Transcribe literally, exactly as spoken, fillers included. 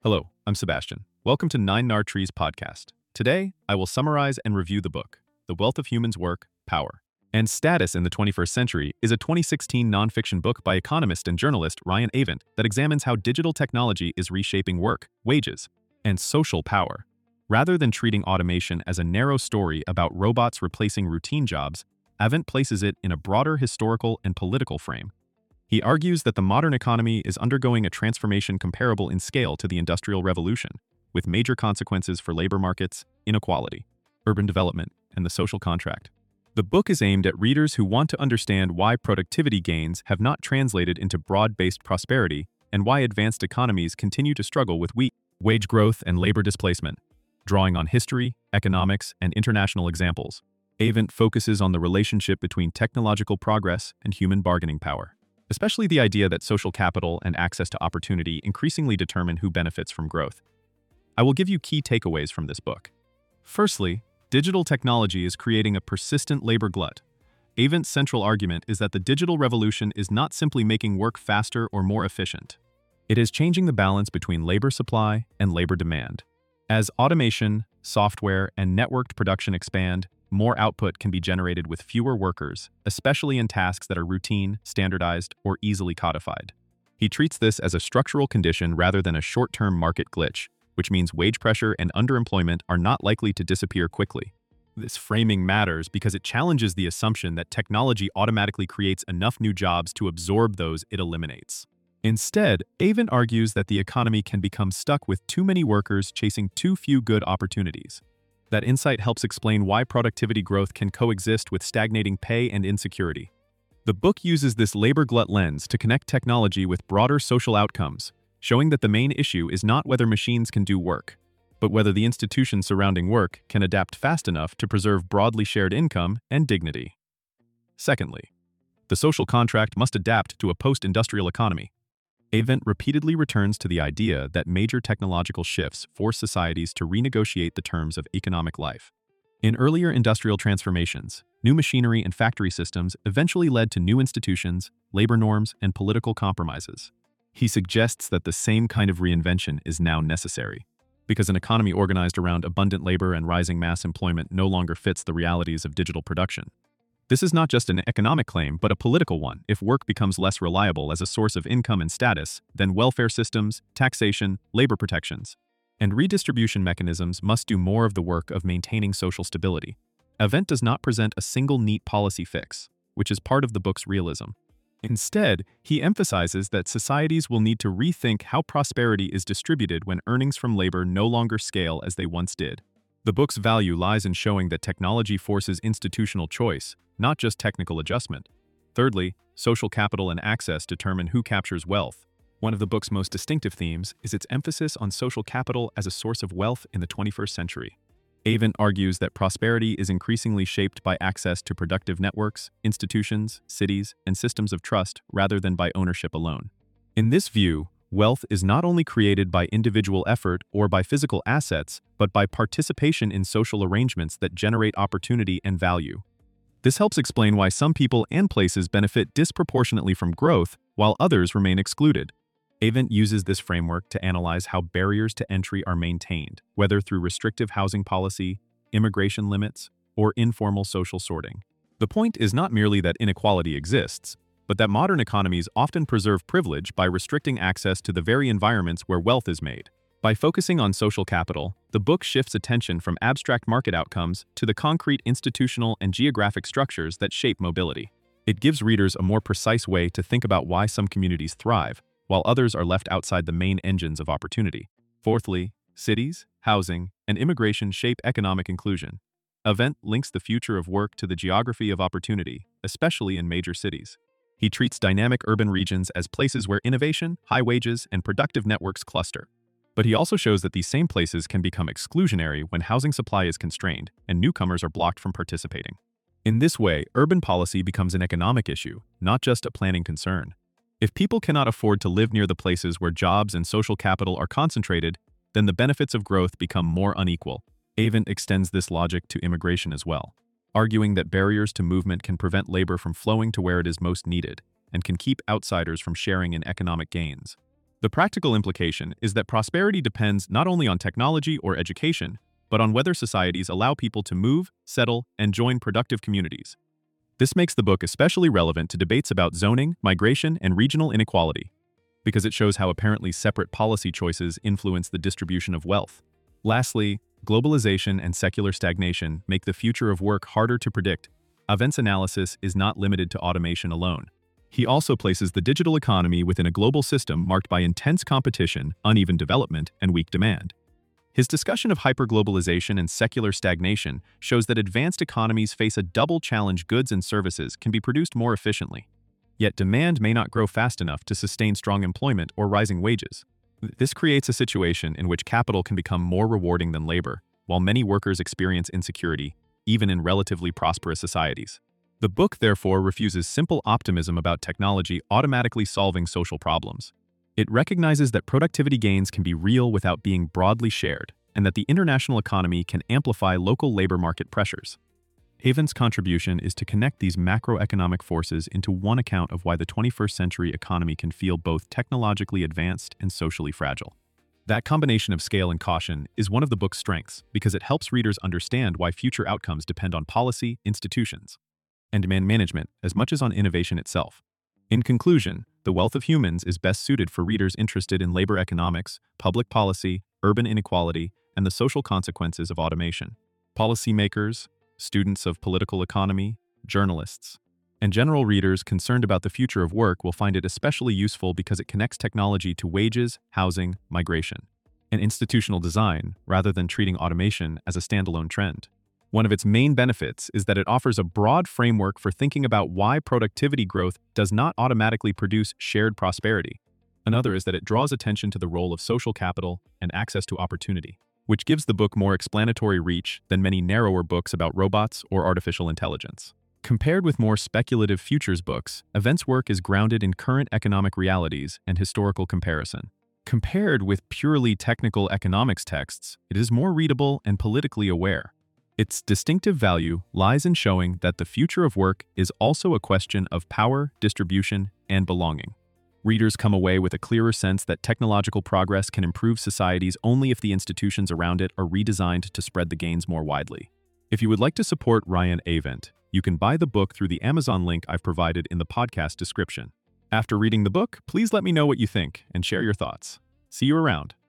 Hello, I'm Sebastian. Welcome to Nine Nar Trees podcast. Today, I will summarize and review the book, The Wealth of Humans' Work, Power, and Status in the twenty-first Century is a twenty sixteen nonfiction book by economist and journalist Ryan Avent that examines how digital technology is reshaping work, wages, and social power. Rather than treating automation as a narrow story about robots replacing routine jobs, Avent places it in a broader historical and political frame. He argues that the modern economy is undergoing a transformation comparable in scale to the Industrial Revolution, with major consequences for labor markets, inequality, urban development, and the social contract. The book is aimed at readers who want to understand why productivity gains have not translated into broad-based prosperity and why advanced economies continue to struggle with weak wage growth and labor displacement. Drawing on history, economics, and international examples, Avent focuses on the relationship between technological progress and human bargaining power, especially the idea that social capital and access to opportunity increasingly determine who benefits from growth. I will give you key takeaways from this book. Firstly, digital technology is creating a persistent labor glut. Avent's central argument is that the digital revolution is not simply making work faster or more efficient. It is changing the balance between labor supply and labor demand. As automation, software, and networked production expand, more output can be generated with fewer workers, especially in tasks that are routine, standardized, or easily codified. He treats this as a structural condition rather than a short-term market glitch, which means wage pressure and underemployment are not likely to disappear quickly. This framing matters because it challenges the assumption that technology automatically creates enough new jobs to absorb those it eliminates. Instead, Avent argues that the economy can become stuck with too many workers chasing too few good opportunities. That insight helps explain why productivity growth can coexist with stagnating pay and insecurity. The book uses this labor glut lens to connect technology with broader social outcomes, showing that the main issue is not whether machines can do work, but whether the institutions surrounding work can adapt fast enough to preserve broadly shared income and dignity. Secondly, the social contract must adapt to a post-industrial economy. Avent repeatedly returns to the idea that major technological shifts force societies to renegotiate the terms of economic life. In earlier industrial transformations, new machinery and factory systems eventually led to new institutions, labor norms, and political compromises. He suggests that the same kind of reinvention is now necessary, because an economy organized around abundant labor and rising mass employment no longer fits the realities of digital production. This is not just an economic claim, but a political one. If work becomes less reliable as a source of income and status, then welfare systems, taxation, labor protections, and redistribution mechanisms must do more of the work of maintaining social stability. Avent does not present a single neat policy fix, which is part of the book's realism. Instead, he emphasizes that societies will need to rethink how prosperity is distributed when earnings from labor no longer scale as they once did. The book's value lies in showing that technology forces institutional choice, not just technical adjustment. Thirdly, social capital and access determine who captures wealth. One of the book's most distinctive themes is its emphasis on social capital as a source of wealth in the twenty-first century. Avent argues that prosperity is increasingly shaped by access to productive networks, institutions, cities, and systems of trust rather than by ownership alone. In this view, wealth is not only created by individual effort or by physical assets, but by participation in social arrangements that generate opportunity and value. This helps explain why some people and places benefit disproportionately from growth, while others remain excluded. Avent uses this framework to analyze how barriers to entry are maintained, whether through restrictive housing policy, immigration limits, or informal social sorting. The point is not merely that inequality exists, but that modern economies often preserve privilege by restricting access to the very environments where wealth is made. By focusing on social capital, the book shifts attention from abstract market outcomes to the concrete institutional and geographic structures that shape mobility. It gives readers a more precise way to think about why some communities thrive, while others are left outside the main engines of opportunity. Fourthly, cities, housing, and immigration shape economic inclusion. Avent links the future of work to the geography of opportunity, especially in major cities. He treats dynamic urban regions as places where innovation, high wages, and productive networks cluster. But he also shows that these same places can become exclusionary when housing supply is constrained and newcomers are blocked from participating. In this way, urban policy becomes an economic issue, not just a planning concern. If people cannot afford to live near the places where jobs and social capital are concentrated, then the benefits of growth become more unequal. Avent extends this logic to immigration as well, arguing that barriers to movement can prevent labor from flowing to where it is most needed and can keep outsiders from sharing in economic gains. The practical implication is that prosperity depends not only on technology or education, but on whether societies allow people to move, settle, and join productive communities. This makes the book especially relevant to debates about zoning, migration, and regional inequality, because it shows how apparently separate policy choices influence the distribution of wealth. Lastly, globalization and secular stagnation make the future of work harder to predict. Avent's analysis is not limited to automation alone. He also places the digital economy within a global system marked by intense competition, uneven development, and weak demand. His discussion of hyperglobalization and secular stagnation shows that advanced economies face a double challenge: goods and services can be produced more efficiently, yet demand may not grow fast enough to sustain strong employment or rising wages. This creates a situation in which capital can become more rewarding than labor, while many workers experience insecurity, even in relatively prosperous societies. The book, therefore, refuses simple optimism about technology automatically solving social problems. It recognizes that productivity gains can be real without being broadly shared, and that the international economy can amplify local labor market pressures. Avent's contribution is to connect these macroeconomic forces into one account of why the twenty-first century economy can feel both technologically advanced and socially fragile. That combination of scale and caution is one of the book's strengths because it helps readers understand why future outcomes depend on policy, institutions, and demand management as much as on innovation itself. In conclusion, The Wealth of Humans is best suited for readers interested in labor economics, public policy, urban inequality, and the social consequences of automation. Policymakers, students of political economy, journalists, and general readers concerned about the future of work will find it especially useful because it connects technology to wages, housing, migration, and institutional design rather than treating automation as a standalone trend. One of its main benefits is that it offers a broad framework for thinking about why productivity growth does not automatically produce shared prosperity. Another is that it draws attention to the role of social capital and access to opportunity, which gives the book more explanatory reach than many narrower books about robots or artificial intelligence. Compared with more speculative futures books, Avent's work is grounded in current economic realities and historical comparison. Compared with purely technical economics texts, it is more readable and politically aware. Its distinctive value lies in showing that the future of work is also a question of power, distribution, and belonging. Readers come away with a clearer sense that technological progress can improve societies only if the institutions around it are redesigned to spread the gains more widely. If you would like to support Ryan Avent, you can buy the book through the Amazon link I've provided in the podcast description. After reading the book, please let me know what you think and share your thoughts. See you around.